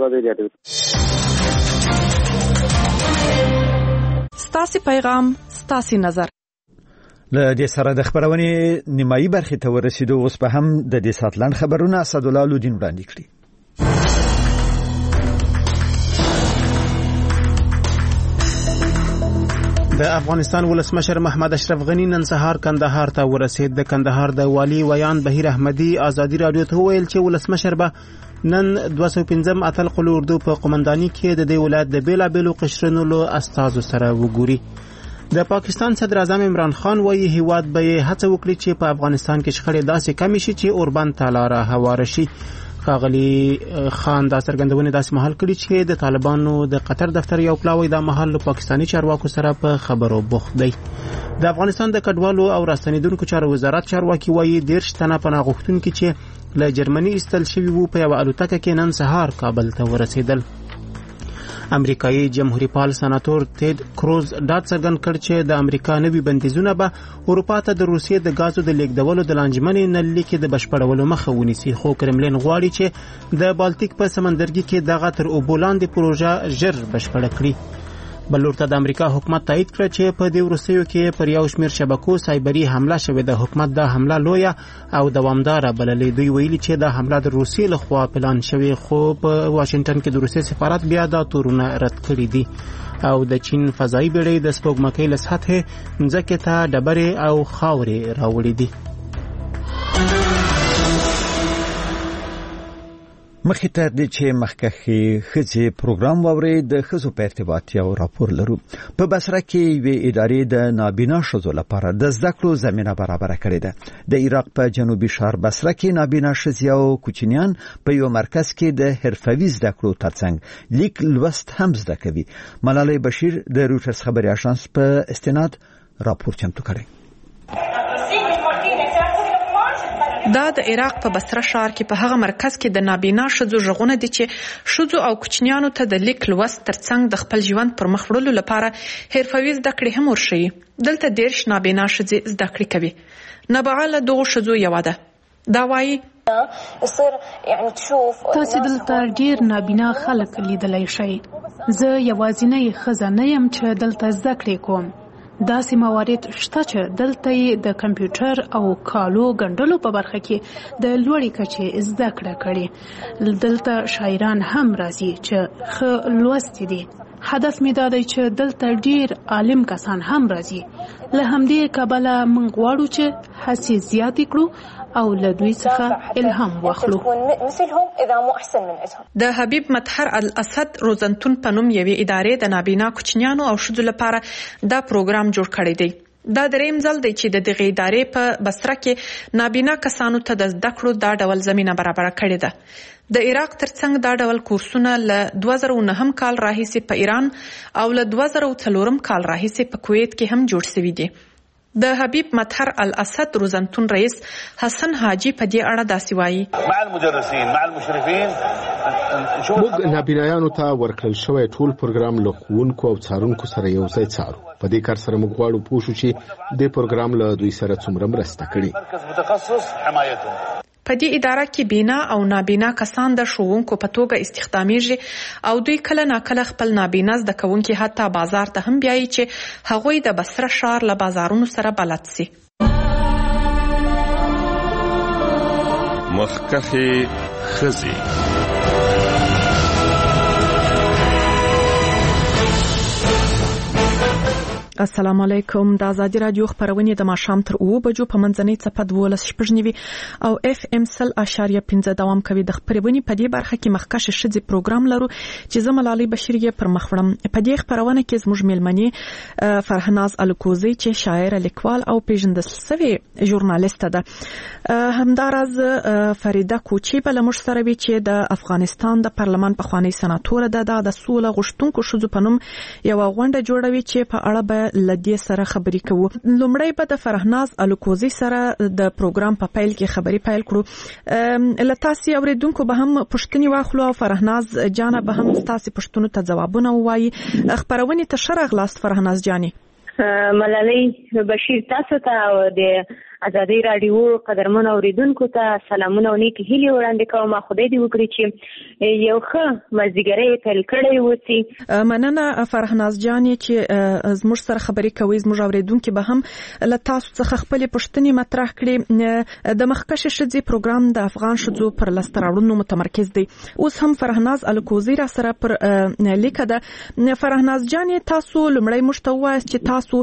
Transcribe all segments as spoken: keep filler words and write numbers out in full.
ازادي راډیو. ستاسو پیغام ستاسو نظر. له دې سره د خبرونې نیمایي برخې ته ورسېدو. اوس به هم د دې سات لاند خبرونه اسدالله لودین وړاندې کړي. د افغانستان ولسمشر محمد اشرف غنی نن سهار کندهار ته ورسید. د کندهار د والی ویان بهیر احمدی ازادي رادیو ته ویل چې ولسمشر به نن دوه سوه پنځم اتل قل اردو په قومنداني کې د دې ولایت د بیلابیلو قشرونو له استازو سره وګوري. د پاکستان صدر اعظم عمران خان وایي هیواد به هڅه وکړي چې په افغانستان کې شخړې داسې کم شي چې اوربند ته لاره هواره شي. ښاغلي خان دا څرګندونه داسې مهال کړي چې د طالبانو د قطر دفتر یو پلاوی د محل له پاکستاني چارواکو سره په خبرو بوخت دی. د افغانستان د کډوالو او راستنیدونکو چارو وزارت چارواکي وایي دېرش تنه پناه غوښتونکي چې له جرمني ایستل شوي وو په یوه الوتکه کې نن سهار کابل ته ورسېدل. امریکایي جمهوریت پال سناتور تید کروز دا څرګند کړ چې د امریکا نوي بندیزونه به اروپا ته د روسیې د غازو د لیږدولو د لانجمنې نللې کې د بشپړولو مخه ونیسي. خو کرملین غواړي چې د بالتیک په سمندرګي کې دغه تر اوبو لاندې پروژه ژر بشپړه کړي. بل ورته د امریکا حکومت تایید کړ چې په دې وروستیو کې پر یو شمېر شبکو سایبري حمله شوې ده. حکومت دا حمله لویه او دوامداره بللې. دوی ویلي چې دا حمله د روسیې لخوا پلان شوې، خو په واشنگټن کې د روسیې سفارت بیا دا تورونه رد کړي دي. او د چین فضایي بیړۍ د سپوږمکۍ له سطحې ځمکې ته ډبرې او خاورې راوړي دي. مخې ته د چې مخکښې ښځې پروګرام واوري د ښځو په ارتباط یو راپور لرو. په بصره کې یوې ادارې د نابینا ښځو لپاره د زده کړو زمینه برابره کړې ده. د عراق په جنوبي ښار بصره کې نابینا ښځې او کوچنیان په یو مرکز کې د حرفوي زده کړو ترڅنګ لیک لوست هم زده کوي. ملالۍ بشیر د رویټرز خبري اژانس په استناد راپور چمتو کړی. دا د عراق په بصره ښار کې په هغه مرکز کې د نابینا ښځو ژغونه دي چې ښځو او کوچنیانو ته د لیک لوست ترڅنګ د خپل ژوند پر مخ وړلو لپاره حرفوي زده کړې هم ورښيي. دلته دېرش نابینا ښځې زده کړې کوي. نبعه له دغو ښځو یوه ده. دا وایي تاسو دلته ډیر نابینا خلک لیدلی شئ. زه یوازینۍ ښځه نه یم چې دلته زده کړې کوم. داسې موارد شته چې دلته د کمپیوټر او کالو ګنډلو په برخه کې د لوړې کچې زده کړه کړې. دلته شاعران هم راځي چې ښه لوستي دي. هدف مې دا دی چې دلته ډیر عالم کسان هم راځي. له همدې کبله موږ غواړو چې هڅې زیاتې کړو او له دوی څخه الهام واخلو. د حبیب مطهر الاسد روزنتون په نوم یوې ادارې د نابینا کوچنیانو او ښځو لپاره دا پروګرام جوړ کړی دی. دا دریم ځل دی چې د دغې ادارې په بصره کې نابینا کسانو ته د زده کړو دا ډول زمینه برابره کړې ده. د عراق ترڅنګ دا ډول کورسونه له دوه زره نهم کال راهیسې په ایران او له دوه زره څلورم کال راهیسې په کویت کې هم جوړ شوي دي. د حبیب مطهر الاسد روزنتون رئیس حسن حاجی په دې اړه داسې وایي. مع المدرسین مع المشرفین موږ نابینایانو ته ورکړل شوی ټول پروګرام له ښوونکو او څارونکو سره یو ځای څارو. په دې کار سره موږ غواړو پوه شو چې دې پروګرام له دوی سره څومره مرسته کړي. په دې اداره کې بینا او نابینا کسان د ښوونکو په توګه استخدامیږي او دوی کله ناکله خپل نابینا زده کوونکي حتی بازار ته هم بیایي چې هغوی د بصره ښار له بازارونو سره بلد سي. مخکښې ښځې. السلام علیکم. د ازادي رادیو خبرونه د ماښام تر اوه بجو په منځنۍ څپه دولس شپږ نیوي او اف ام سل اشاریه پنځه دوام کوي. د خبرونه په دې برخه کې مخکښ ښځې پروګرام لرو چې زه ملالۍ بشیر یې پر مخ وړم. په دې خبرونه کې زموږ میلمنې فرهناز الکوزی چې شاعر، لیکوال او پیژندل شوی ژورنالیست ده. همداراز فریده کوچی بل موږ سره وی چې د افغانستان د پارلمان په خوانی سناتور ده. د سوله غوښتونکو ښځو په نوم یو غونډه جوړوي چې په اړه به لدې سره خبرې کوو. لومړی به د فرهناز الکوزی سره د پروګرام په پیل کې خبرې پیل کړو. لتاسي اوریدونکو به هم پښتني واخلو او فرهناز جان به هم تاسو پښتنو ته ځوابونه وایي. خبرونه ته شرغ لاست فرهناز جاني. ملالۍ بشیر تاسو ته او د آزادۍ رادیو قدرمن اوریدونکو ته سلامونه او نیک هیلې وړاندې کوم. خدای دې وکړي چې یو ښه مازدیګری پیل کړی وسی. مننه فرهناز جان چې زموږ سره خبرې کوي. زموږ اوریدونکو به هم له تاسو څخه خپل پوښتنې مطرح کړي. د مخکښ ښځې پروګرام د افغان ښځو پر لستراړونو متمرکز دی. اوس هم فرهناز الکوزی را سره پر لیکه ده. فرهناز جان تاسو لمړی مشته وایست چې تاسو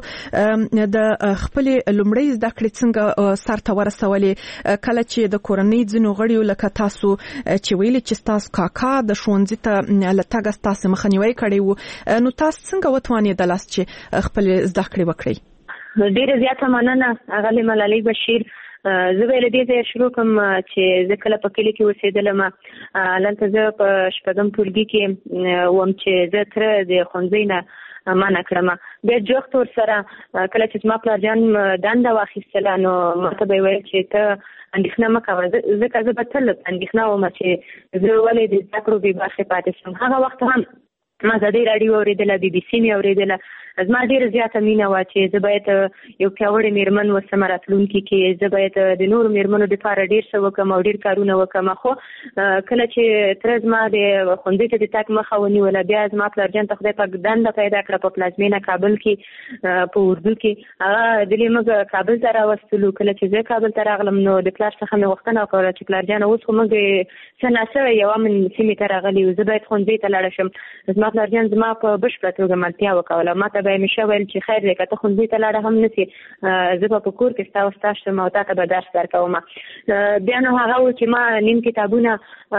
د خپل لمړی زده کړې څنګه سرته ورسولې کله چې د کورنۍ ځینو غړیو لکه تاسو چې ویلي چې تاسو کاکا د ښوونځي ته لټګ تاسو مخنیوي کړی وو، نو تاسو څنګه وتوانېدل چې خپل زده کړې وکړئ؟ ډیره زیاته مننه اغلی ملالۍ بشیر. زه به له دې ځایه شروع کوم چې زه کله په کلي کې اوسېدلم. هلته زه په شپږم ټولګي کې وم چې زه تره د ښوونځي نه منع کړم. بیا جوخت ورسره کله چې زما پلار جان دنده واخیستله نو ماته به یې ویل چې ته اندېښنه مه کوه، ځکه زه به تل اندېښنه وم چې زه ولې د زده کړو بې برخې پاتې شم. هغه وخت هم ما آزادۍ راډیو اورېدله، بي بي سي مې اورېدله. زما ډېره زیاته مینه وه چې زه باید یو پیاوړې مېرمن وسم راتلونکي کې. زه باید د نورو مېرمنو دپاره ډېر څه وکړم او ډېر کارونه وکړم. خو کله چې تره زما د ښوونځي ته د تګ مخه ونیوله، بیا زما پلار جان ته خدای پاک دنده پیدا کړه په پلازمینه کابل کې په اردو کې. هغه دلې موږ کابل ته راوستلو. کله چې زه کابل ته راغلم نو د پلار څخه مې غوښتنه وکړه چې پلار جانه اوس خو موږ څه ناڅه یوه من سیمې ته راغلي یو، زه باید ښوونځي ته لاړه شم. زما پلار جان زما په بشپړه توګه ملتیا وکوله. ما ته به یې همیشه ویل چې خیر دی که ته ښوونځي ته لاړه هم نسې، زه به په کور کې ستا وستا شم او تا ته به درس درکوم. بیا نو هغه و چې ما نیم کتابونه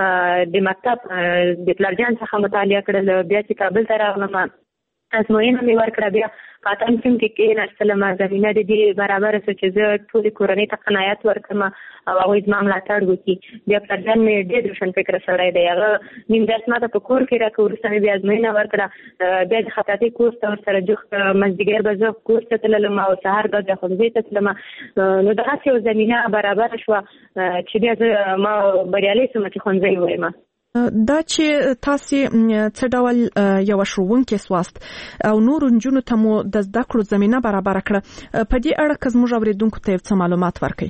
د مکتب د پلار جان څخه مطالعه کړل. بیا چې کابل ته راغلم ازموینه مې ورکړه. بیا په اتم صنف کې کېناستلم. زمینه د دې برابره شوه چې زه ټولې کورنۍ ته قناعت ورکړم او هغوی زما ملاتړ وکړي. بیا پلار جان مې ډېر روشنفکره سړی دی. هغه نیم درس ما ته په کور کې راکړه. وروسته مې بیا ازموینه ورکړه. بیا د خطاطۍ کورس ته ورسره جوخت مازدیګر به زه کورس ته تللم او سهار به د ښوونځي ته تلم. نو دغسې یو زمینه برابره شوه چې بیا زه ما بریالۍ شوم چې ښوونځی ووایم. دا چې تاسو څه ډول یو ښوونکی سواست او نور نجونو ته مو د زده کړو زمينه برابر کړه، په دې اړه که زموږ اوریدونکو ته څه معلومات ورکړئ؟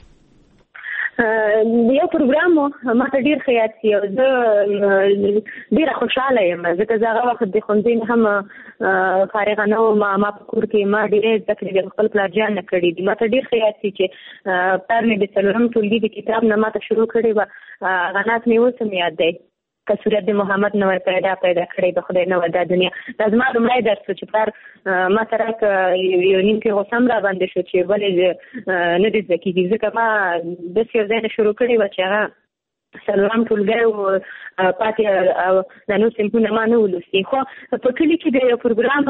یو پروګرام ما ته ډیر ښه یاد شي او زه ډیره خوشحاله یم ځکه زه هغه وخت د ښوونځي نه هم فارغه نه وم. ما په کور کې ما ډېرې زده کړې د خپل پلار جان نه کړي دي. ما ته ډېر ښه یاد شي چې پلار مې د څلورم ټولګي د کتاب نه ما ته شروع کړې وه. هغه نعت مې اوس هم یاد دی که صورت د محمد نور پیدا پیدا کړی د خدای نو دا دنیا. دا زما لومړی درس چې پلار ما سره یو نیم کې غوسم را باندې شو چې ولې نه دې زده کېږي ځکه ما داسې یو ځای نه شروع کړی وه چې هغه څلورم ټولګی و پاتې او د نور صنفونه ما نه ولوستي. خو په کلي کې د یو پروګرام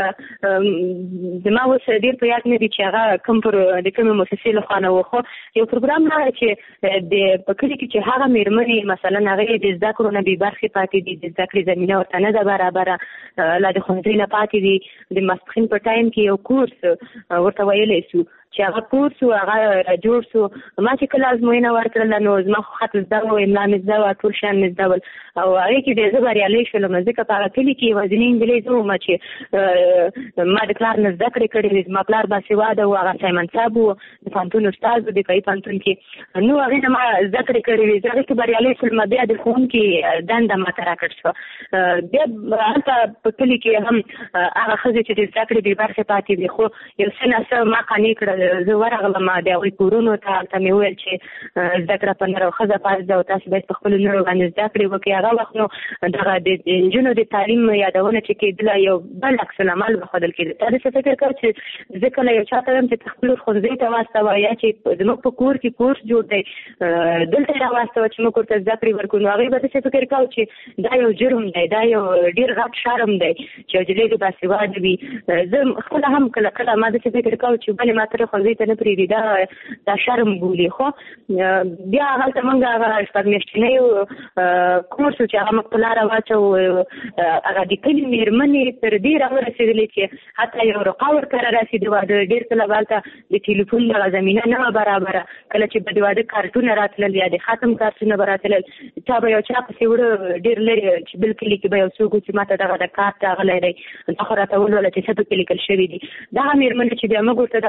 زما اوس ډېر په یاد نه دي چې هغه کوم پر د کومې مؤسسې لخوا نه و. خو یو پروګرام راغی چې د په کلي کې چې هغه مېرمنې مثلا هغې د زده کړو نه بې برخې پاتې دي، د زده کړې زمینه ورته نه ده برابره، لا د ښوونځي نه پاتې دي. د ماسپښین په ټایم کې یو کورس ورته ویلی سو چې هغه کورس و هغه را جوړ سو. ما چې کله ازموینه ورکړله نو زما خو خط زده و، املا مې زده وه، ټول شیان مې زده ول او هغې کې ډېر زه بریالی شولم ځکه په هغه کلي کې یوازینۍ نجلۍ زه وم چې ما د پلار نه زده کړې کړې وې. زما پلار باسواده و، هغه سایمن صاحب و، د پوهنتون استاد و دفاعي پوهنتون کې. نو هغې نه ما زده کړې کړې وې، زه هغې کې بریالی شولم. بیا د ښوونکي دنده ما ته راکړ شوه. بیا هلته په کلي کې هم هغه ښځې چې د زده کړې بې برخې پاتې دي خو یو څه ناڅه ما قانع کړل. زه ورغلم د هغوی کورونو ته، هلته مې وویل چې زده کړه په نر او ښځه فرض ده او تاسو باید په خپلو نرو باندې زده کړې وکړئ. هغه وخت نو دغه د نجونو د تعلیم یادونه چې کېدله یو بل عکس العمل به ښودل کېده. تا داسې فکر کوه چې زه کله یو چا ته وایم چې ته خپلو ښوونځي ته واستوه یا چې زموږ په کور کې کورس جوړ دی دلته یې راواستوه چې موږ ورته زده کړې ورکړو. نو هغوی به داسې فکر کوو چې دا یو جرم دی، دا یو ډېر غټ شرم دی چې یو نجلۍ دې باسواده وي. زه خپله هم کله کله ما داسې فکر کوو چې ولې ما ته ښوونځي ته نه پرېږدي، دا دا شرم بولي. خو بیا هلته موږ هغه شپږ میاشتنی کورس چې هغه موږ په لاره واچوو، هغه د کلي مېرمنې تر دې راورسېدلې چې حتی یو رقا ورکره راسېدې وه. ډېر کله به هلته د ټلیفون دغه زمینه نه وه برابره. کله چې به د واده کارتونه راتلل یا د ختم کارتونه به راتلل، چا به یو چا پسې وړه ډېر لرې چې بل کلي کې به یو څوک و چې ما ته دغه د کارت راغلی دی، دا خو راته ولوله چې څه پکې لیکل شوي دي. دغه مېرمنې چې بیا موږ ورته دغه کورس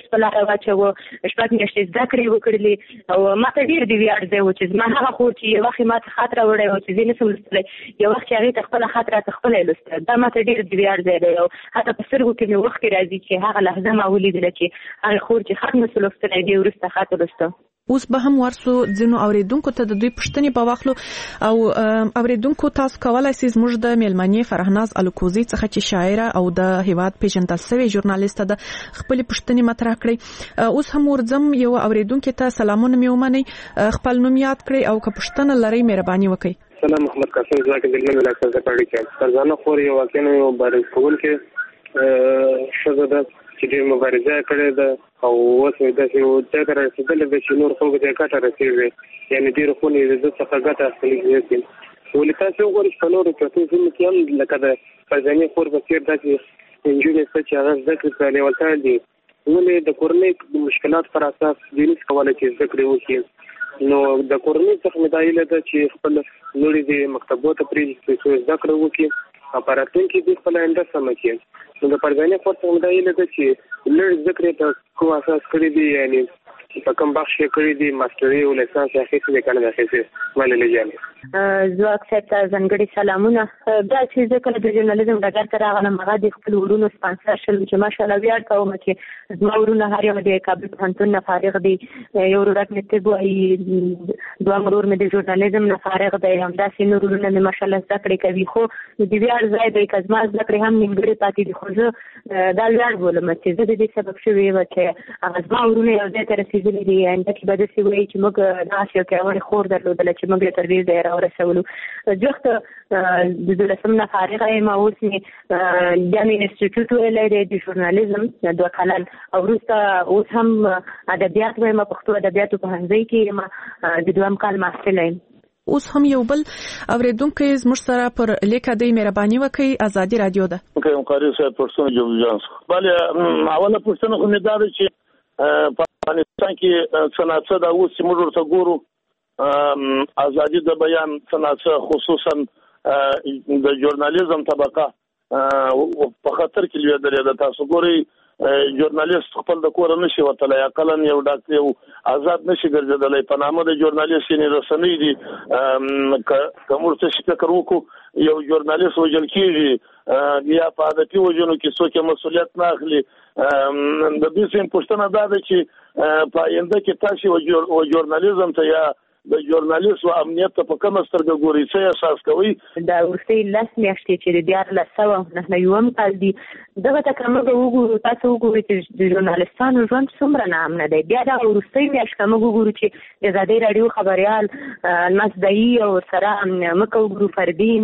په لاره واچوه شپږ میاشتې زده کړې وکړلې او ما ته ډېر د ویاړ ځای و چې زما هغه خور چې یو وخت ما ته خط راوړی و چې زه نشم لوستلی یو وخت چې هغې ته خپله خط راته خپله یې لوسته دا ما ته ډېر د ویاړ ځای دی او حتی په سترګو کې مې اوښکې راځي چې هغه لحظه ما ولیدله چې هغه خور چې خط نسو لوستلی دی وروسته خط لوسته. اوس به هم ورسو ځینو اوریدونکو ته د دوی پوښتنې په واخلو او اوریدونکو تاسو کولای شئ زموږ د میلمنې فرهناز الکوزي څخه چې شاعره او د هیواد پیژندل شوی ژورنالیسټه ده خپل پوښتنې مطرح کړي. اوس هم ورځم یو اوریدونکو ته سلامونه مې ومنئ خپل نوم یاد کړئ او که پوښتنه لرئ مهرباني وکړئ. سلام محمد قاسم زاکر دلمن علاقه څخه پاړی کې فرزانه خور یو واقعا یو بارز کول کې شګه ده چې ډېر مبارزه کړې ده او اوس داسې یو ځای ته رسېدلې ده چې نور خلکو ته ګټه رسېږي یعنې ډېرو خونې د ده څخه ګټه اخلي کېږي. ولې تاسو وګورئ چې په نورو پرتو سیمو کې هم لکه د فرزانې خور په څېر داسې نجونې شته چې هغه زده کړې په لیوالتیا دي ولې د کورنۍ د مشکلات پر اساس دوی نشي کولی چې زده کړې وکړي نو د کورنۍ څخه مې دا هیله ده چې خپل لوړې دې مکتبو ته پرېږدي څو زده کړه وکړي او په راتلونکي کې دوی خپله آینده سمه کړي. نو د فرزانې خور څخه مې دا هیله ده چې لوړې زده کړې ته کوم اساس کړی دی یعنې په کوم بخش یې کړی دی ماسټري او لیسانس یې اخیستی دی که نه دی اخیستی منلې جانې ځواک صاحب ته ځانګړي سلامونه. دا چې زه کله د ژورنالیزم ډګر ته راغلم هغه د خپلو وروڼو سپانسر شل چې ماشاءالله ویاړ کوم چې زما وروڼه هر یو د کابل پوهنتون نه فارغ دی یو ورور مې طب وایي دویم ورور مې د ژورنالیزم نه فارغ دی همداسې نور وروڼه مې ماشاءالله زده کړې کوي خو د ویاړ ځای دی که زما زده کړې هم نیمګړې پاتې دي خو زه دا ویاړ بولم چې زه د دې سبب شوې وه چې هغه زما وروڼه یو ځای ته رسېدلي دي آینده کې به داسې وایي چې موږ داسې یو پیاوړې خور درلودله چې موږ یې تر دې ځایه راورسولو. جوخت د دولسم نه فارغه یم اوس مې بیا مې انسټیټیوټ ویلی دی د ژورنالیزم دوه کلن او وروسته اوس هم ادبیات وایم پښتو ادبیاتو پوهنځي کې یم د دویم کال محصله یم. اوس هم یو بل اوریدونکو زموږ سره پر لیکه دی مهرباني وکړئ ازادي رادیو ده. کوم قاری صاحب پښتون جوړ بله اوله پښتنه خو مې دا ده چې په افغانستان کې څنګه دا اوس چې موږ ورته ګورو ازادي د بیان څنګه خصوصا د ژورنالیزم طبقه په خطر کې لویدلې ده. تاسو ګورئ ژورنالیست خپل د کور نه شي وتلای اقلن یو ډاکټر یو آزاد نشي ګرځیدلی په نامه د ژورنالیست یې رسنۍ دي کوم څه چې فکر وکړو یو ژورنالیست وجل کېږي یا په عادتي وجنو کې څوک مسؤلیت نه اخلي. د دې سیم پوښتنه دا ده چې په آینده کې تاسو و ژورنالیزم ته یا د ژورنالیست او امنیت ته په کومه سترګه ګورئ څه احساس کوئ؟ دا وروستۍ لس میاشتې چې د دیارلس سوه نهه یوم کال دي دغه ته که موږ وګورو تاسو وګورئ چې د ژورنالیستانو ژوند څومره ناامنه دی. بیا دغه وروستۍ میاشت که موږ وګورو چې د ازادۍ راډیو خبریال الماس دایي او سره موږ وګورو فردین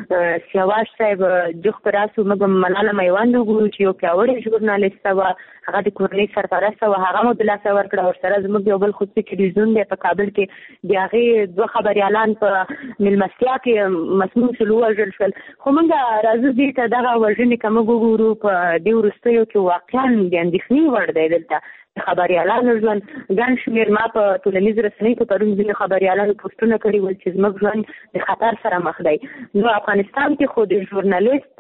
سیاواش صاحب جوخ په راسو موږ ملاله میوند وګورو چې یو پیاوړې ژورنالیسته وه هغه د کورنۍ سرپرسته وه هغه مو د لاسه ورکړه ورسره زموږ یو بل خصوصي ټلویزیون دی په کابل کې د هغې دوه خبریالان په مېلمستیا کې مسموم شول ووژل شول خو موږ راځو دې ته دغه وژنې که موږ وګورو په دې وروستیو کې واقعا د اندېښنې وړ دی دلته خبریالانو ژوند ګڼ شمېر ما په ټولنیزو رسنیو کې پرون ځینې خبریالانو پوسټونه کړي ول چې زموږ ژوند د خطر سره مخ دی. نو افغانستان کې خو د ژورنالیست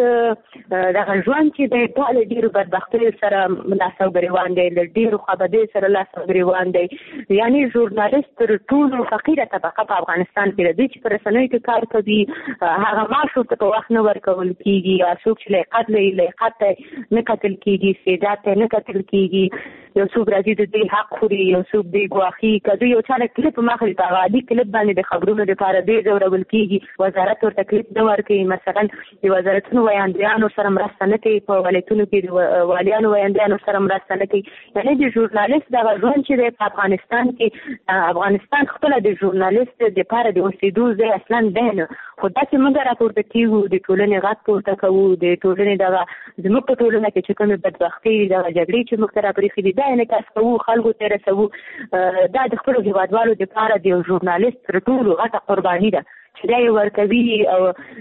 دغه ژوند چې دی دا له ډېرو بدبختیو سره لاس او ګرېوان دی له ډېرو خوابدیو سره لاس او ګرېوان دی. یعنې ژورنالیست تر ټولو فقیره طبقه په افغانستان کې دی چې په رسنیو کې کار کوي هغه معاش ورته په وخت نه ورکول کېږي یا څوک چې لیاقت لري لیاقت ته نه کتل کېږي استعداد ته نه کتل کېږي یو څوک راځي د دې حق خوري یو څوک دی ګواښي که دوی یو چا نه کلیپ هم اخلي په هغه عادي کلیپ باندې د خبرونو دپاره ډېر ځورول کېږي وزارت ورته کلیپ نه ورکوي مثلا د وزارتونو ویاندیانو سره مرسته نه کوي په ولایتونو کې د والیانو ویاندیانو سره مرسته نه کوي. یعنې د ژورنالیست دغه ژوند چې دی په افغانستان کې افغانستان خپله د ژورنالیست دپاره د اوسېدو ځای اصلا دی نه خو داسې موږ راپورته کېږو د ټولنې غږ پورته کوو د ټولنې دغه زموږ په ټولنه کې چې کومې بدبختۍ دغه جګړې چې موږ ته راپرېښې دي دا انعکاس کوو خلکو ته رسوو. دا د خپلو هېوادوالو دپاره د یو ژورنالیست تر ټولو غټه قرباني ده چې دا یې ورکوي او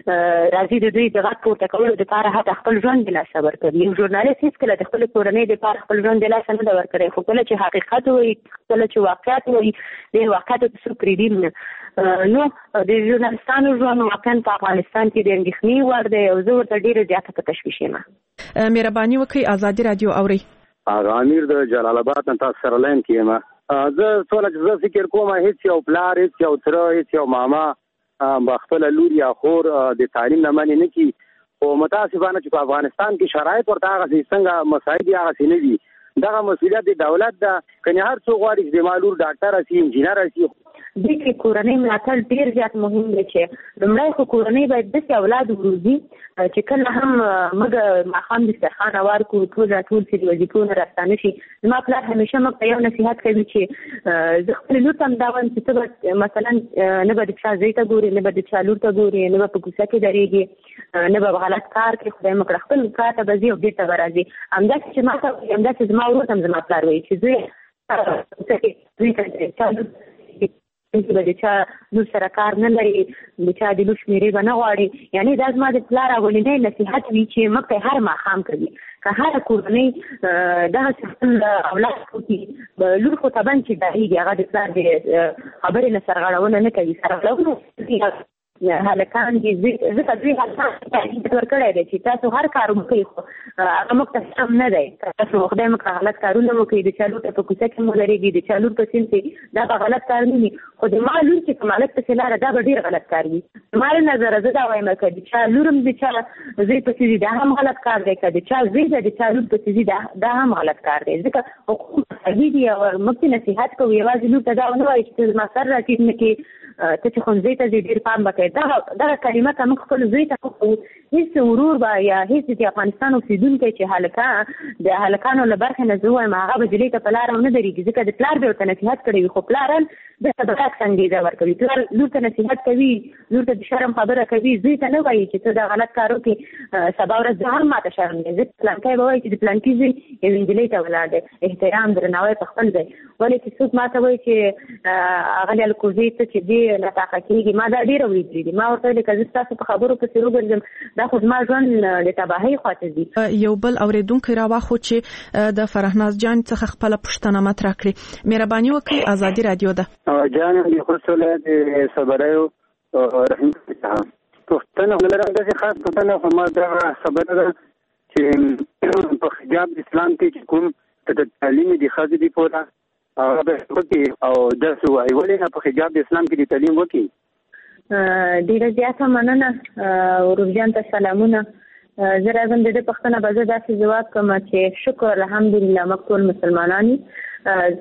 راځي د دوی د غږ پورته کولو دپاره حتی خپل ژوند د لاسه ورکوي. یو ژورنالیست هېڅکله د خپلې کورنۍ دپاره خپل ژوند د لاسه نه ده ورکړی خو کله چې حقیقت وایي کله چې واقعیت وایي د واقعیتو ته څوک پرېږدي نه. نو د ژورنالیستانو ژوند واقعا په افغانستان کې د اندېښنې وړ دی او زه ورته ډېره زیاته په تشویش یم. مهرباني وکړئ ازادي رادیو اورئ. هغه امیر د جلال آباد نه تاسو سره لاین کیم زه ټول چې فکر کوم هیڅ یو پلار هیڅ یو تر هیڅ یو ماما بخپل لور یا خور د تعلیم نه معنی نه کی او متاسفانه چې په افغانستان کې شرایط ورته هغه څنګه مساعد هغه سینې دي دا مسؤلیت د دولت ده کني هر څو غواړي چې مالور ډاکټر شي انجینر شي د کې کورنۍ ملاتړ ډیر زیات مهم دی چې لومړی خو کورنۍ باید د اولاد وروزي چې کله هم موږ ماخام د سرخان اوار کو ټول ټول چې وظیفونه راستانه شي ما پلار همیشه موږ یو نصيحت کوي چې زه خپل لور تم دا وایم چې ته مثلا نه به د چا زوی ته ګوري نه به د چا لور ته ګوري نه به په کوڅه کې درېږي نه به غلط کار کوي خدای مکړه خپل کار ته به ځي او بیرته به راځي همداسې چې ما ته همداسې زما ورور ته زما پلار وایي چې زه دوی ته چې د چا نور سره کار نه لري د چا د لور شمېرې به نه غواړي یعنی دا زما د پلار اولنی نصیحت وي چې موږ ته هر ماښام کوي که هره کورنۍ دغسې خپل اولاد کوي لور خو طبعا چې ډارېږي هغه د پلار د خبرې نه سرغړونه نه کوي سرغړونه هلکان دي زه ته دوی هلکان ورکړی دی چې تاسو هر کار وکړئ خو هغه موږ ته سم نه دی تاسو خدای موږ غلط کارونه وکړئ د چا لور ته په کوڅه کې مو درېږي د چا لور په سیند کې دا به غلط کار نه وي خو د ما لور چې کوم هلک پسې لاړه دا به ډېر غلط کار وي زما له نظره زه دا وایم که د چا لور هم د چا زوی پسې ځي دا هم غلط کار دی که د چا زوی ده د چا لور پسې ځي دا هم غلط کار دی ځکه حقوق صحیح دي او موږ ته نصیحت کوو یوازې لور ته دا ونه وایي چې زما سر راټیټ نه کړي ته چې ښوونځي ته ځې ډېر پام به کوې دغه دغه کلمه که موږ خپل زوی ته وښیو هېڅ ورور به یا هېڅ د افغانستان اوسېدونکی چې هلکان د هلکانو له برخې نه زه ووایم هغه به جلۍ ته په لاره ونه درېږي ځکه د پلار به ورته نصیحت کړی وي خو پلارن دلته به عکس انګېزه ورکوي پلار لور ته نصیحت کوي لور ته د شرم خبره کوي زوی ته نه وایي چې ته دا غلط کار وکړې سبا ورځ زه هم ماته شرم دی ځکه پلانکی به وایي چې د پلانکي زوی یو نجلۍ ته ولاړ دی احترام درناوی په خپل ځای ولې چې څوک ماته وایي چې اغلې الکوزۍ ته چې دی ناطاقه کېږي ما دا ډېره ولیدلي دي ما ورته ویلې که زه ستاسو په خبرو پسې وګرځم دا خو زما ژوند د تباهۍ خواته ځي یو بل اورېدونکی راواخو چې د فرهناز جان څخه خپله پوښتنه مطرح کړي مهرباني وکړئ ازادي راډیو ده جان د خوست ولایت صبریو رحیم پوښتنه ولرم داسې خاص پوښتنه خو ما دغه خبره ده چې په حجاب اسلام کې چې کوم د تعلیم د ښځې دي پوره هغه به وکړي او داسې وایي ولې نه په حجاب د اسلام کې د تعلیم وکړي ډېره زیاته مننه ورور جان ته سلامونه زه راځم د دې پوښتنه به زه داسې ځواب کوم چې شکر الحمدلله موږ ټول مسلمانان یو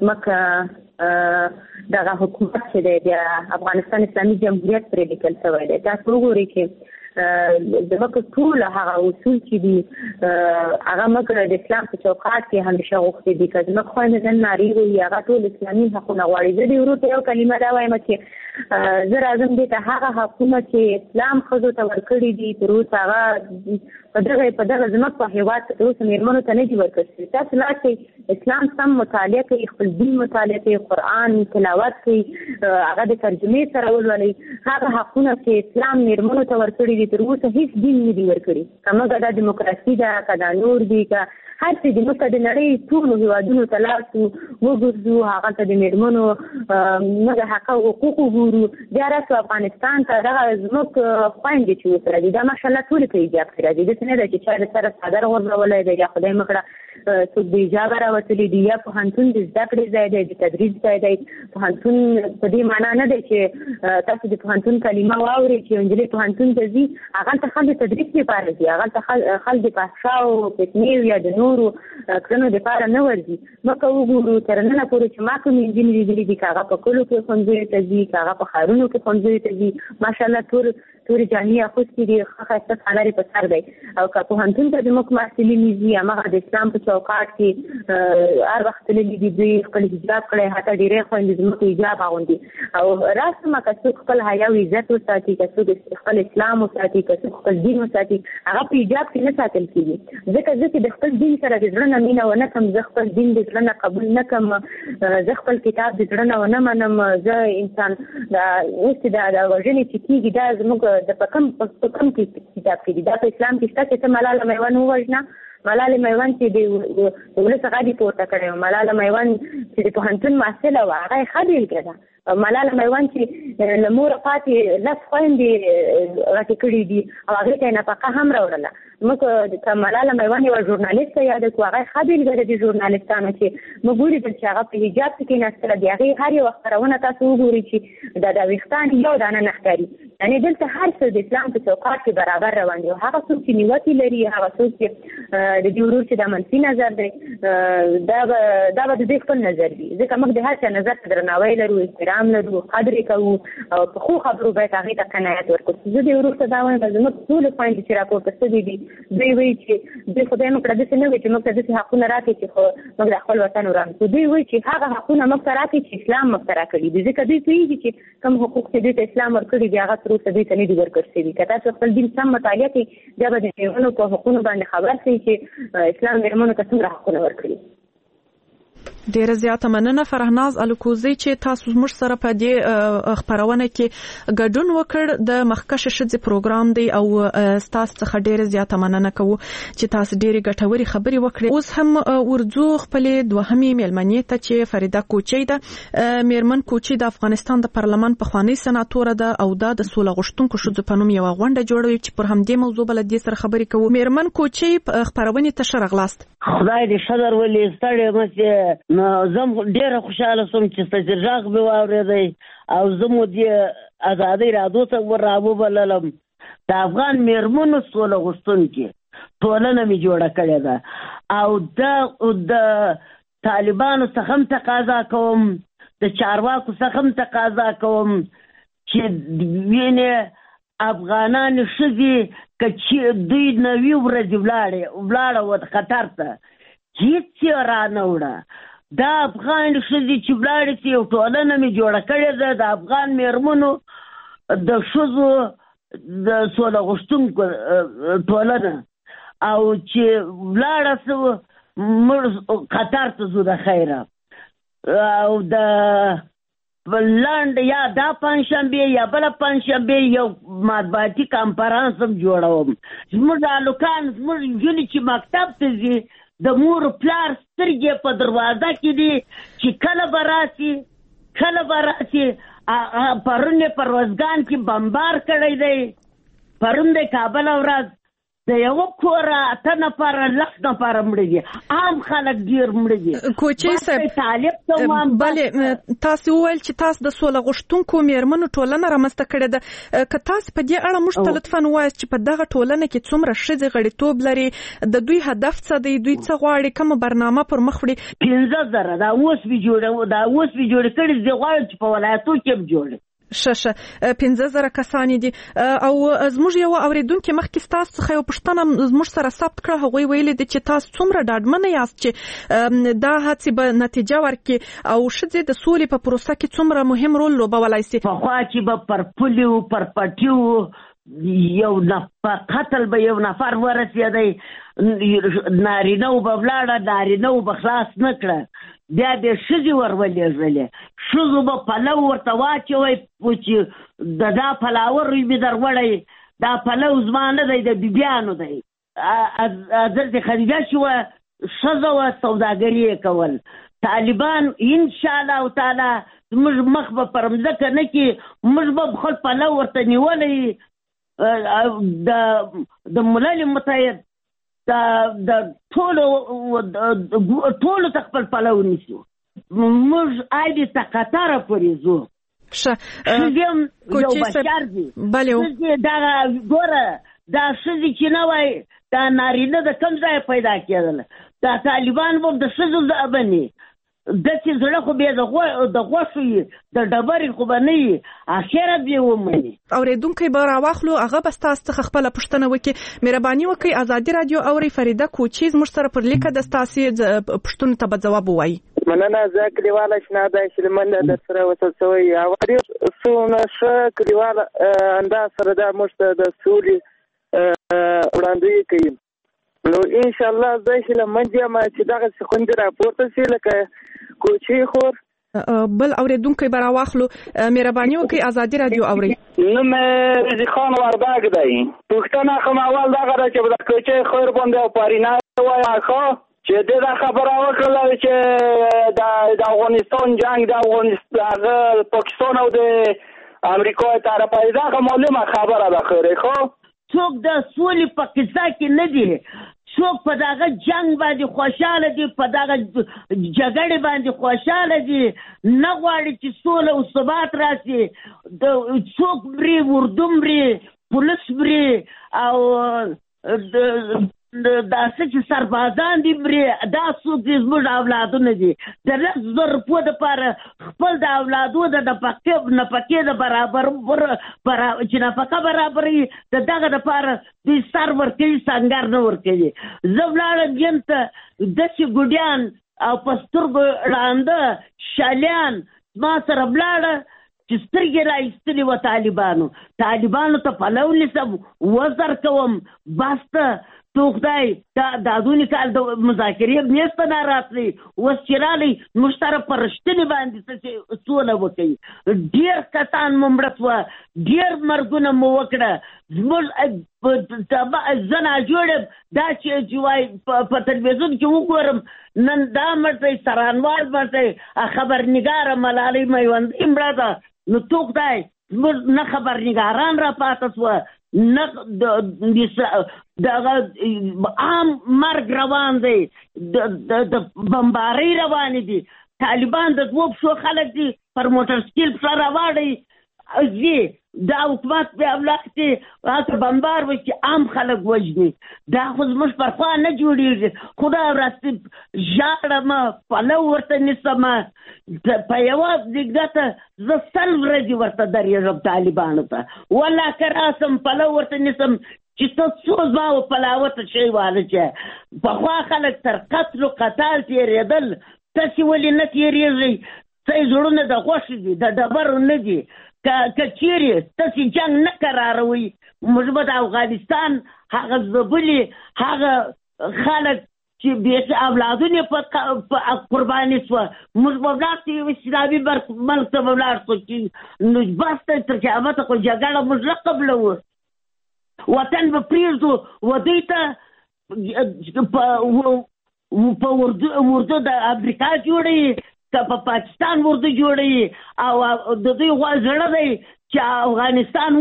زموږ دغه حکومت چې دی د افغانستان اسلامي جمهوریت پرې لیکل شوی دی تاسو وګورئ چې زموږ ټول هغه اصول چې دي هغه موږ د اسلام په چوکاټ کې همیشه غوښتي دي که زموږ خویندې نن نارې وي هغه ټول اسلامي حقونه غواړي زه دې ورور ته یو کلمه دا وایم چې زه راځم دې ته هغه حقونه چې اسلام ښځو ته ورکړي دي تر اوسه هغه په دغه په دغه زموږ په هېواد کې تر اوسه مېرمنو ته نه دي ورکړل شوي تاسو لاړ شئ اسلام سم مطالعه کوي خپل دین مطالعه کوي قرآن تلاوت کوي هغه د ترجمې سره ولولئ هغه حقونه چې اسلام مېرمنو ته ورکړي دي تر اوسه هیڅ دین نه دي ورکړي که موږ دا دیموکراسي ده که دا نور دي که هر څه دي موږ د نړۍ ټولو هېوادونو ته لاړ شو وګرځو هغه ته د مېرمنو موږ حق او حقوق وګورو بیا راسو افغانستان ته دغه زموږ خویندې چې اوس راځي دا ماشاءالله ټولې په حجاب کې راځي داسې نه ده چې چا د سره څادر غورځولی دی یا خدای مکړه څوک د حجابه راوتلي دي یا پوهنتون د زده کړې ځای دی د تدریس ځای دی پوهنتون په دې معنا نه دی چې تاسو د پوهنتون کلمه واورئ چې یو نجلۍ پوهنتون ته ځي هغلته خلک د تدریس دپاره ځي هغلته خلک د فحشاو فتنې یا د نورو کړنو دپاره نه ورځي موږ وګورو تر ننه پورې چې ما کومې نجونې لیدلي دي که هغه په کلو کې ښوونځیو ته ځي که هغه په ښارونو کې ښوونځیو ته ځي ماشاءالله ټول تورې جامې اغوستې دي ښه ښایسته سالار یې په سر دی او که پوهنتون ته زموږ محصلین ځي هماغه د اسلام په چوکاټ کې هر وخت تللي دي دوی خپل حجاب کړی حتی ډېرې خویندې زموږ حجاب اغوندي او راسمه که څوک خپل حیا او عزت وساتي که څوک خپل اسلام وساتي که څوک خپل دین وساتي هغه په حجاب کې نه ساتل کېږي ځکه زه چې د خپل دین سره د زړه نه مینه ونه کړم زه خپل دین د زړه نه قبول نه کړم زه خپل کتاب د زړه نه ونه منم زه انسان اوس د وژنې چې کېږي دا زموږ د په کوم په کوم کتاب کې دي دا په اسلام کې شته چې ته ملاله میوند ووژنه ملالۍ میوند چې د ولس غږ پورته کړی، ملالۍ میوند چې د پوهنتون محصله وه هغه ښه بېلګه ده. ملالۍ میوند چې له موره پاتې لس خویندې غټې کړي دي او هغې ته یې نفقه هم راوړله. موږ که ملالۍ میوند یوه ژورنالیسته یاده کړو، هغه ښه بېلګه ده د ژورنالیستانو چې موږ ولیدل چې هغه په حجاب کې کېناستله، د هغې هر یوه خپرونه تاسو وګورئ چې دا د ویښتان یو دانه نه ښکاري. یعنې دلته هر څه د اسلام په چوکاټ کې برابر روان دي. هغه څوک چې نیوکې لري، هغه څوک چې د دې ورور چې دا منفي نظر دی، دا به دا به د دې خپل نظر وي، ځکه موږ د هر چا نظر ته درناوی لرو، احترام لرو، قدر یې کوو او په ښو خبرو باید هغې ته قناعت ورکړو. زه دې ورور ته دا وایم چې زموږ ټولې خویندې چې راپورته شوي دي دوی وایي چې دوی خدای موږ ته داسې نه وایي چې موږ ته داسې حقونه راکړي چې خو موږ د خپل وطن وران کړو. دوی وایي چې هغه حقونه موږ ته راکړي چې اسلام موږ ته راکړي دي، ځکه دوی پوهېږي چې کوم حقوق چې دوی ته اسلام ورکړي دي هغه تر اوسه دوی ته نه دي ورکړل شوي. که تاسو خپل دین سم مطالعه کړئ بیا به د مېرمنو په حقونو باندې خبر شئ چې اسلام مېرمنو ته څومره حقونه ورکړي. ډیره زیاته مننه فرهناز الکوزی چې تاسو موږ سره په دې خبرونه کې ګډون وکړ. د مخکشه شذ پروګرام دی او تاسو څخه ډیره زیاته مننه کوو چې تاسو ډیره ګټوري خبري وکړې. اوس هم ورځو خپل دوهمي میلمنې ته چې فریده کوچی ده. میرمن کوچی د افغانستان د پارلمان په خواني سناتور ده او د سوله غشتونکو شذ په نوم یو غونډه جوړوي چې پر همدې موضوع بل دې سره خبري کوو. میرمن کوچی خبرونه ته شرغلاست. خدای دې شذر ولې ستړي مې نو زم ډیره خوشاله سوم چې ستاسو ژغ به واورېدی او زمو دې ازادي رادیو ته ورابو بللم. د افغان میرمنو سوله غوښتونکي ټولنه می جوړه کړې ده او د د طالبانو څخه هم تقاضا کوم، د چارواکو څخه هم تقاضا کوم چې وینې افغانان ښځې که چې دوی نوي ورځې ولاړې ولاړه وه خطر ته هېڅ یې رانه وړه. دا افغان ښځې چې ولاړې چې یو ټولنه مې جوړه کړې ده د افغان میرمنو د ښځو د سوله غوښتونکو ټولنه او چې ولاړه څه موږ قطر ته ځو د خیره او د لنډ یا دا پنجشنبې یا بله پنجشنبې یو مطبوعاتي کنفرانس هم جوړوم. زموږ هلکان زموږ نجونې چې مکتب ته ځي د مور پلار سترګې په دروازه کې دي چې کله به راسي کله به راسي. پرون یې په روزګان کې بمبار کړی دی، پرون د کابل ورځ د یو کوره اته نفره لس نفره مړه دي، عام خلک ډیر مړه دي. کوچی صاحب بلې تاسو وویل چې تاسو د سوله غوښتونکو میرمنو ټولنه رامنځته کړې ده، که تاسو په دې اړه موږ ته لطفا ووایاست چې په دغه ټولنه کې څومره ښځې غړیتوب لري، د دوی هدف څه دی، دوی څه غواړي، کومه برنامه پر مخ وړي؟ پنځه زره دا اوس وی جوړه دا اوس وی جوړ کړي دي، غواړي چې په ولایتو کې جوړي ششه پنځه زره کسان دي. او زموږ یو اوریدونکو مخکې تاسو څخه یو پښتنه زموږ سره ثبت کړه، هغه ویل دي چې تاسو څومره ډاډمنه یاست چې دا هڅې به نتیجه ورکړي او ښځې د سولې په پروسه کې څومره مهم رول لوبولای شي. پخوا چې به پر پولیو پر پټیو یو نه قتل به یو نفر ورسېدی، نارینه به ولاړه نارینه به خلاص نه کړه، بیا به ښځې ورولېږلې، ښځو به پلو ورته واچوئ چې د دا پلاور مې در وړی، دا پلو زما نه دی د بیبیانو دی. حضرت خدیجه چې وه ښځه وه سوداګري یې کول. طالبان انشاءالله تعالی زموږ مخ به پر مځکه نه کړي، موږ به خپل پلو ورته نیولی د ملل متحد د ټولو ټولو ته خپل پلو نیسو. موږ آیدې ته قطره پورې ځو. ښځې یو بشر دي، ښځې دغه ګوره دا ښځې چې نه وای دا نارینه د کوم ځای پیدا کېدله، دا طالبان به د ښځو ځابني داسې زړه خو بیا د غوښو یي د ډبرې خو به نه یي، اخرت به ومني. اورېدونکی به راواخلو، هغه به ستاسو څخه خپله پوښتنه وکړي. مهرباني وکړئ ازادي راډیو اورئ. فریده کوچی زموږ سره پر لیکه د ستاسې پوښتنو ته به ځواب ووایي. مننه. زه کلیواله شناده شلمن در سره وصل شوی یم. څونه ښه کلیواله انداز سره دا موږ ته د سولې وړاندویي کوي. نو انشاءالله زه هیله مند یم چې دغسې خوندې راپورته شي لکه کوچی خور بل اوریدونکو برا واخلو مهرباني وکړئ ازادي رادیو اوري نو مې رضی خان ورداګ دی پښتنه کوم اول دا غره چې د کوچې خیر باندې او پارینا وای خو چې دا خبره وکړه چې د افغانستان جنگ د افغانستان پاکستان او د امریکا طرفه دا معلومه خبره ده خیره خو څوک د سولې په قصه کې نه دی څوک په دغه جنگ باندې خوشاله دي په دغه جګړې باندې خوشاله دي نه غواړي چې سوله او ثبات راشي د څوک بری وردوم بری پولیس بری او دا چې سربازان دي بری دا څوک دي زموږ اولادونه دي د لږ زر روپو دپاره خپل د اولادو د نفقې نفقې د برابر چې نفقه برابروي د دغه دپاره دوی سر ورکوي سنګر نه ورکوي زه ولاړم یم ته داسې ګوډیان او په سترګو ړانده شالیان ما سره ولاړه چې سترګې را ایستلې وه طالبانو طالبانو ته پلو نیسم وزر کوم بس ته تو خدای دا دادونی کال د مذاکرې میز ته نه راتلی اوس چې رالی موږ سره په رښتینې باندې څه سوله وکوي ډېر کسان مو مړه سوه ډېر مرګونه مو وکړه زموږ زه ناجوړ دا چې وایي په تلویزیون کې وګورم نن دا مړ دی سرانوال مړ دی خبرنګاره ملالۍ میوندۍ مړه ده نو تو خدای زموږ نه خبرنګاران را پاته سوه نه دغه عام مرګ روان دی د بمبارۍ روانې دي طالبان د دوه پښو خلک دي پر موټر سایکل پسې راوړی ځي دا حکومت بیا ولاښتې هلته بمبار وشي عام خلک وژني دا خو زموږ پر خوا نه جوړېږي خدای راستې ژاړم پلو ورته نیسم په یوه دیګده ته زه سل ورځې ورته درېږم طالبانو ته والله که راسم پلو ورته نیسم چې ته څو زما و پلاوته شی واله چې پخوا خلک تر قتل و قتال تېرېدل تاسې ولې نه تېرېږئ ستاسې زړونه د غوښې دي د ډبرو نه دي که چیرې تاسې جنګ نه قراروئ موږ به د افغانستان هغه ځبلي هغه خلک چې بې اولادونه په قرباني شوه موږ به ولاړ شو یو اسلامي ملک ته به ولاړ شو چې نو بس ته تر قیامته خو جګړه موږ نه قبلوو وطن به پرېږدو و دوی ته په اردو د امریکا جوړوي که په پاکستان اردو جوړوي او د دوی غوا زړه دی چې افغانستان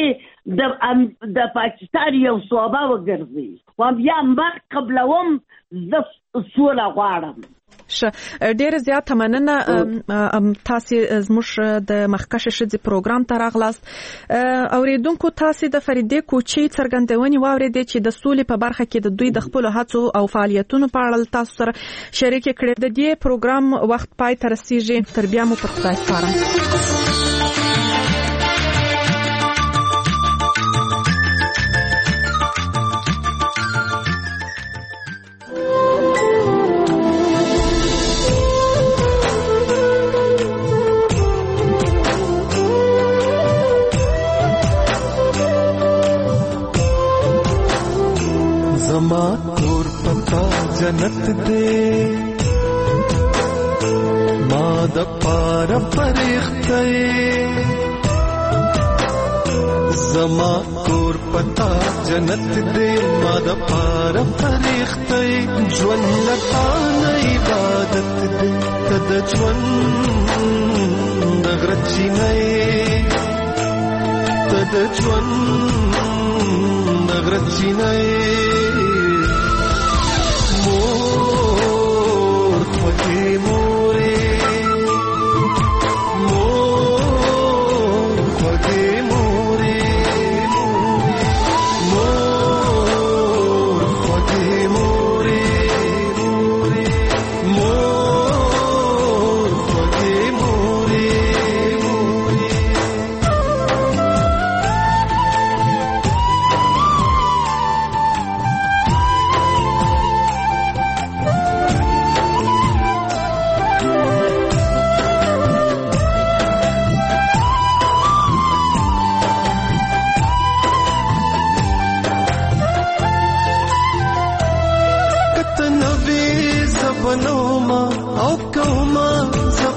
ونیسي د پاکستان یو صوبه وګرځي و بیا مرګ قبلوم زه سوله غواړم ښه ډیره زیاته مننه تاسې زموږ د مخکښې ښځې پروګرام ته راغلاست اوریدونکو تاسې د فریدې کوچي څرګندونې واورېدې چې د سولې په برخه کې د دوی د خپلو هڅو او فعالیتونو په اړه تاسو سره شریکې کړې د دې پروګرام وخت پای ته رسیږي تر بیا مو پر خدای سپارم زما کور پتا جنت دے ما د پار پرخته زما کور پتا جنت دے ما د پار پرخته ژوند لتا نه عبادت دے تد ژوند دغرچی نه تد ژوند دغرچی نه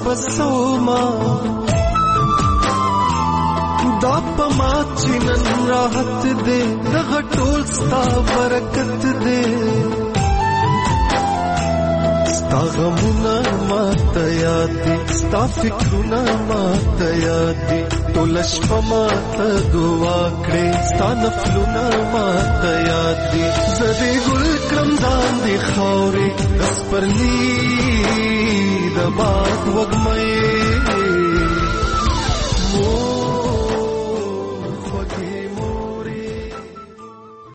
پسوما دا پما چنن راحت دے دغه ټول ستا برکت دے ستا غمونه ماته یاد دي ستا فکرونه ماته یاد دي ټول شپه ماته دعا کړې ستا نفلونه ماته یاد دي زه دې ګل کړم ځان دې خاورې د سپرلي د باد وږمې